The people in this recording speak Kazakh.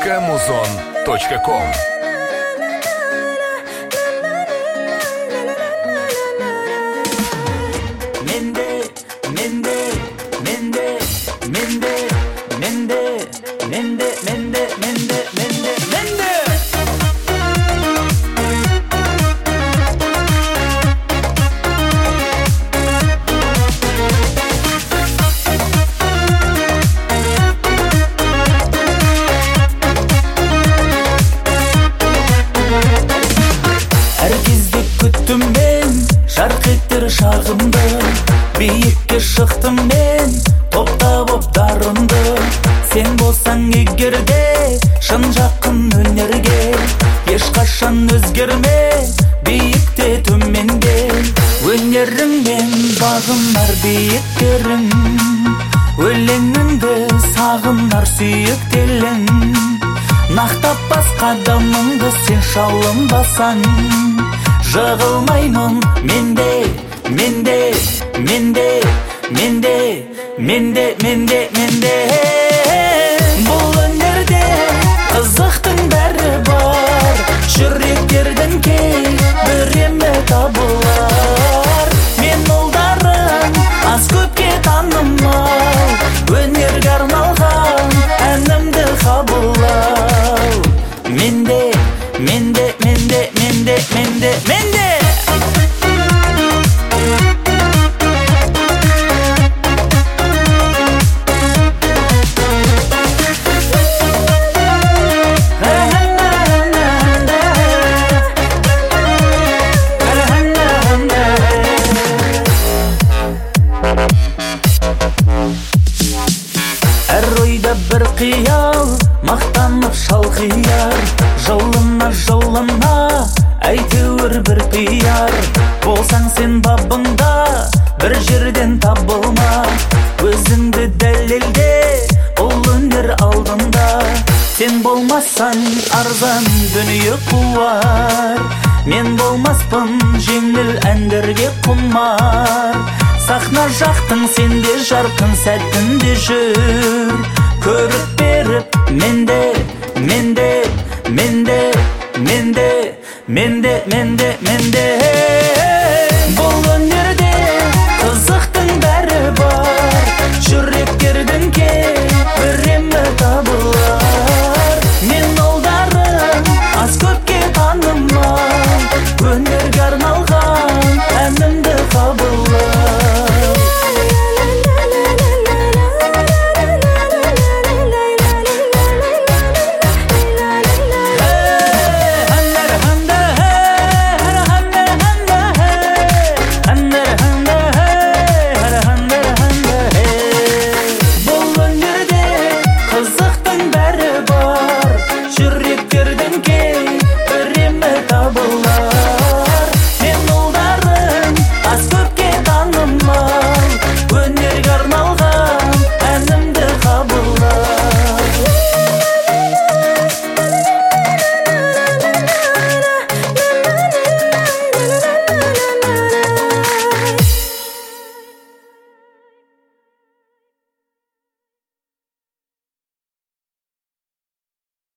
www.muzon.com. Шағымды биікке шықтым мен, топта боп дарынды. Сен болсаң егерде шын жақын өнерге, ешқашан өзгерме биікте төменде. Өнеріңмен бағынар биіктерің, өлеңіңді сағынар сүйіктелің. Нақтап бас қадамыңды сен шалынбасаң, жығылмаймын менде, менде, менде, менде, менде, менде, менде. Бұл өнерде қызықтың бәрі бар, жүректердің кей біремі табылар. Мен ұлдарым аз көпке танымал, өнерге арналған әнімді қабылдау. Менде, менде, менде, менде, менде, менде. Әр ойда бір қиял, мақтанып шалқияр, жолына жолына әйтеуір бір пияр. Болсаң сен бабыңда бір жерден табылма, өзіңді дәлелде бұл өнер алдында. Сен болмасаң арзан дүние қуар, мен болмаспын жеңіл әндерге құмар. Сахна жақтың сенде жарқын сәтінде жүр, көріп беріп менде, менде, менде, менде, менде, менде, менде. Бұл өнер